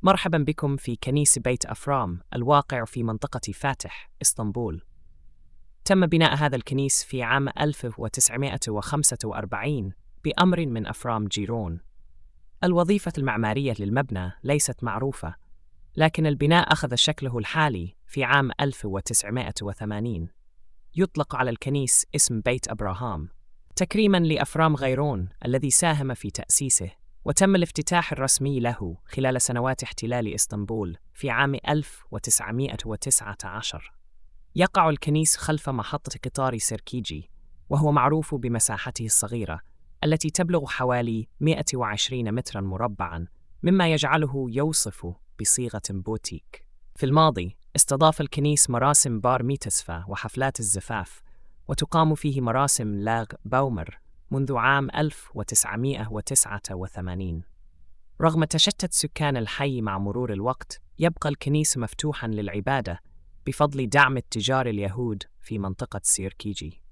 مرحبا بكم في كنيس بيت أفرام الواقع في منطقة فاتح، إسطنبول. تم بناء هذا الكنيس في عام 1945 بأمر من أفرام جيرون. الوظيفة المعمارية للمبنى ليست معروفة، لكن البناء أخذ شكله الحالي في عام 1980. يطلق على الكنيس اسم بيت أبراهام تكريماً لأفرام غيرون الذي ساهم في تأسيسه، وتم الافتتاح الرسمي له خلال سنوات احتلال إسطنبول في عام 1919. يقع الكنيس خلف محطة قطار سيركيجي، وهو معروف بمساحته الصغيرة التي تبلغ حوالي 120 متراً مربعاً، مما يجعله يوصف بصيغة بوتيك. في الماضي استضاف الكنيس مراسم بار ميتسفا وحفلات الزفاف، وتقام فيه مراسم لاغ باومر منذ عام 1989. رغم تشتت سكان الحي مع مرور الوقت، يبقى الكنيس مفتوحاً للعبادة بفضل دعم التجار اليهود في منطقة سيركيجي.